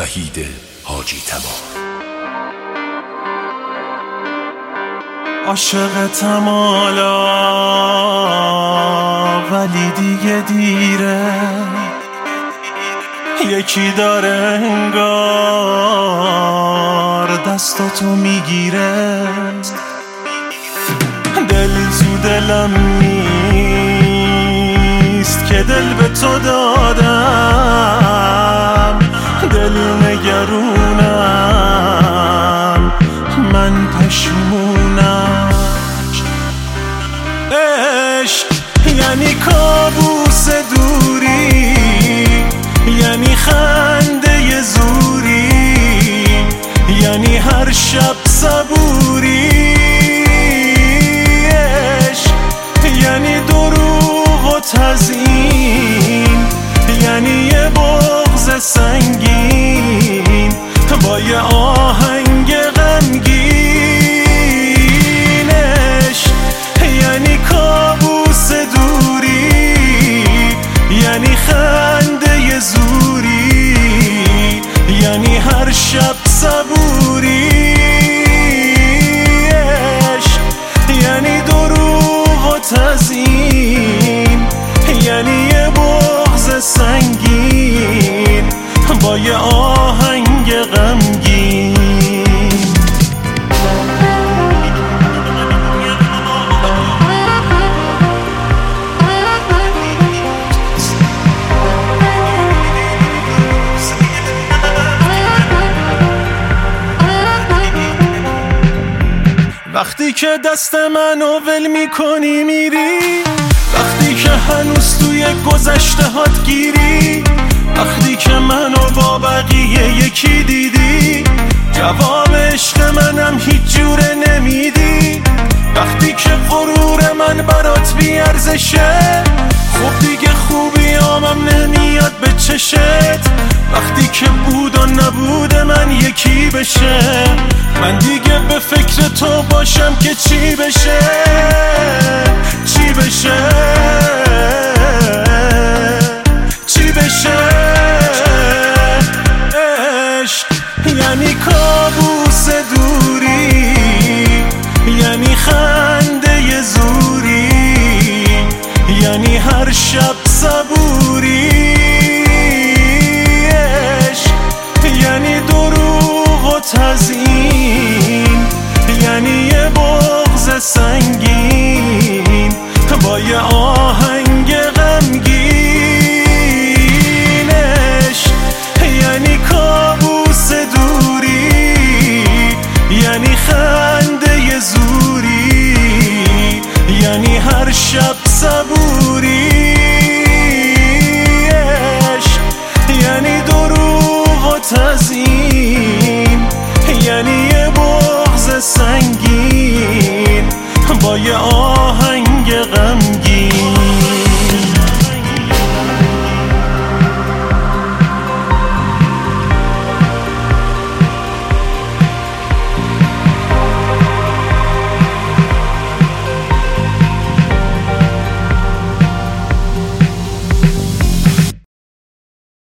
وحید حاجی تبار. عاشقتم حالا ولی دیگه دیره، یکی داره انگار دستاتو میگیره، دل تو دلم نیست که دل به تو دادم، دل نگرونم من پشیمونم. عشق یعنی کابوس دوری، یعنی خنده زوری، یعنی هر شب صبوری. عشق یعنی دروغ و تزیین، یعنی یه بغض سنگین با یه آهنگ غمگین. عشق یعنی کابوس دوری، یعنی خنده زوری، یعنی هر شب صبوری. عشق یعنی دروغ و تزیین، یعنی یه بغض سنگین با یه آهنگ غمگین. وقتی که دست منو ول میکنی میری، وقتی که هنوز توی گذشته هات گیری، وقتی که منو با بقیه یکی دیدی، جواب عشق منم هیچ جوره نمیدی. وقتی که غرور من برات بیارزشه، خب دیگه خوبی آمم نمیاد به چشت. وقتی که بود و نبود من یکی بشه، من دیگه به فکر تو باشم که چی بشه، چی بشه، چی بشه. عشق یعنی کابوس دوری، یعنی خنده زوری، یعنی هر شب صبوری. عشق یعنی دروغ و تزیین، یعنی یه بغض سنگین با یه آهنگ غمگین. عشق یعنی کابوس دوری، یعنی خنده زوری، یعنی هر شب صبوری. عشق یعنی دروغ و تزیین، یعنی یه بغض سنگین با یه